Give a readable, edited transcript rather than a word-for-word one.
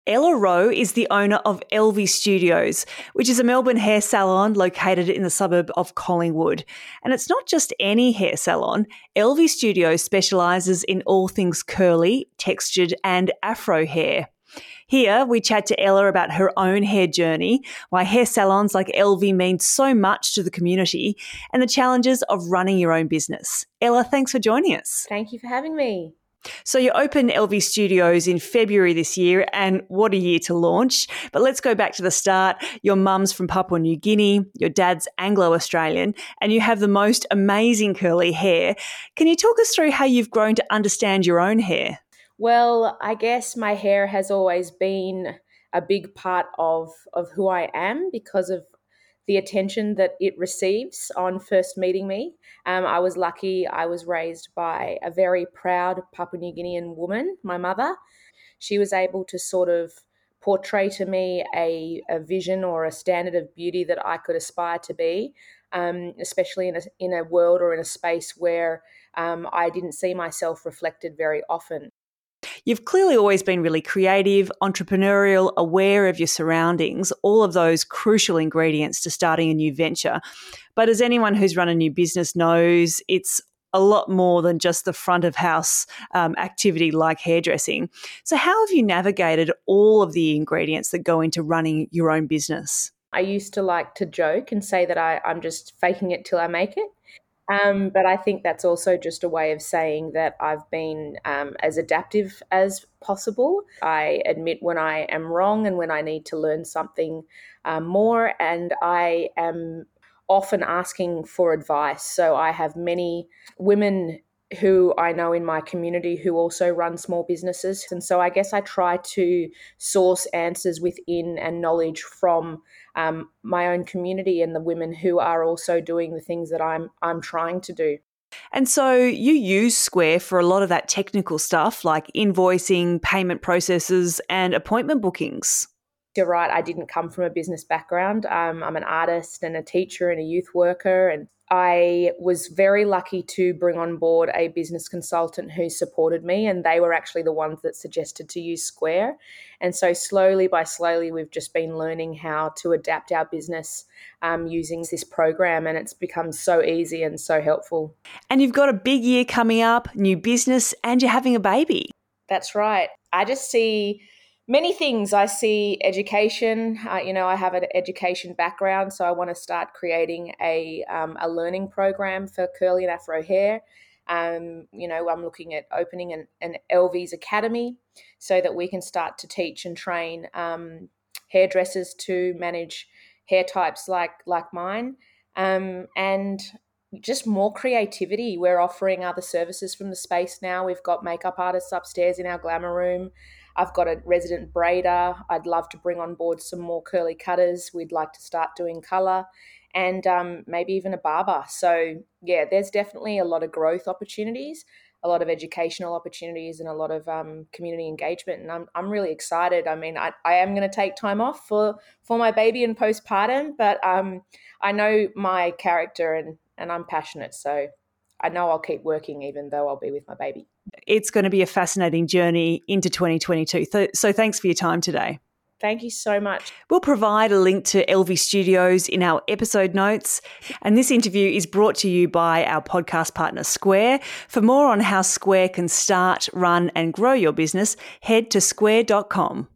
Ella Rowe is the owner of Elvie Studios, which is a Melbourne hair salon located in the suburb of Collingwood. And it's not just any hair salon. Elvie Studios specialises in all things curly, textured and afro hair. Here, we chat to Ella about her own hair journey, why hair salons like Elvie mean so much to the community, and the challenges of running your own business. Ella, thanks for joining us. Thank you for having me. So you opened Elvie Studios in February this year, and what a year to launch. But let's go back to the start. Your mum's from Papua New Guinea, your dad's Anglo-Australian, and you have the most amazing curly hair. Can you talk us through how you've grown to understand your own hair? Well, I guess my hair has always been a big part of who I am because of the attention that it receives on first meeting me. I was lucky. I was raised by a very proud Papua New Guinean woman, my mother. She was able to sort of portray to me a vision or a standard of beauty that I could aspire to be, especially in a world or in a space where I didn't see myself reflected very often. You've clearly always been really creative, entrepreneurial, aware of your surroundings, all of those crucial ingredients to starting a new venture. But as anyone who's run a new business knows, it's a lot more than just the front of house activity like hairdressing. So how have you navigated all of the ingredients that go into running your own business? I used to like to joke and say that I'm just faking it till I make it. But I think that's also just a way of saying that I've been as adaptive as possible. I admit when I am wrong and when I need to learn something more, and I am often asking for advice. So I have many women who I know in my community who also run small businesses. And so I guess I try to source answers within and knowledge from my own community and the women who are also doing the things that I'm trying to do. And so you use Square for a lot of that technical stuff like invoicing, payment processes and appointment bookings. You're right, I didn't come from a business background. I'm an artist and a teacher and a youth worker, and I was very lucky to bring on board a business consultant who supported me, and they were actually the ones that suggested to use Square. And so slowly, we've just been learning how to adapt our business using this program, and it's become so easy and so helpful. And you've got a big year coming up, new business, and you're having a baby. That's right. I just see many things. I see education. I have an education background, so I want to start creating a learning program for curly and afro hair. I'm looking at opening an Elvie's Academy so that we can start to teach and train hairdressers to manage hair types like mine, and just more creativity. We're offering other services from the space now. We've got makeup artists upstairs in our glamour room. I've got a resident braider. I'd love to bring on board some more curly cutters. We'd like to start doing colour and maybe even a barber. So, yeah, there's definitely a lot of growth opportunities, a lot of educational opportunities and a lot of community engagement. And I'm really excited. I mean, I am going to take time off for my baby and postpartum, but I know my character and I'm passionate. So I know I'll keep working even though I'll be with my baby. It's going to be a fascinating journey into 2022. So thanks for your time today. Thank you so much. We'll provide a link to Elvie Studios in our episode notes. And this interview is brought to you by our podcast partner, Square. For more on how Square can start, run and grow your business, head to square.com.